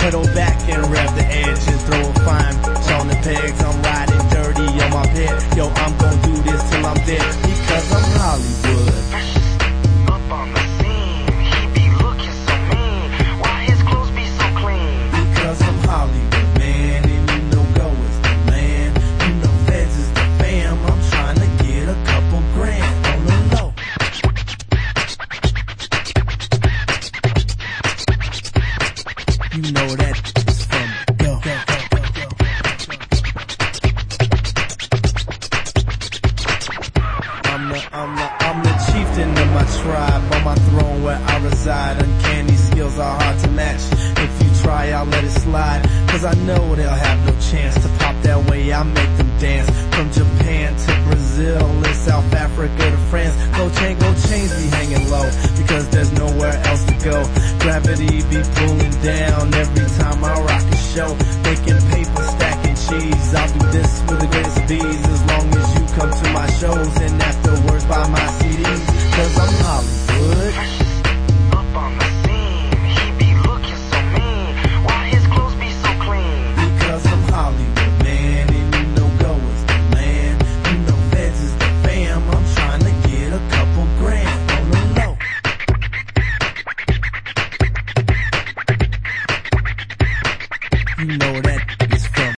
pedal back and rev the edge and throw a fine on the pegs. I'm riding dirty on my bed. Yo, I'm gonna do this till I'm dead because I'm Hollywood. Up on the scene, he be looking so mean. Why his clothes be so clean? Because I'm Hollywood, man, and you know Go is the man. You know Feds is the fam. I'm trying to get a couple grand on the low. You know that is from Go. I'm the chieftain of my tribe, on my throne where I reside. Uncanny skills are hard to match. If you try, I'll let it slide. Cause I know they'll have no chance to pop that way. I make them dance. From Japan to Brazil and South Africa to France. Gold chains be hanging low because there's nowhere else to go. Gravity be pulling down every time I rock a show. Making paper, stacking cheese. I'll do this with the greatest of ease as long as you come to my shows and afterwards buy my CDs.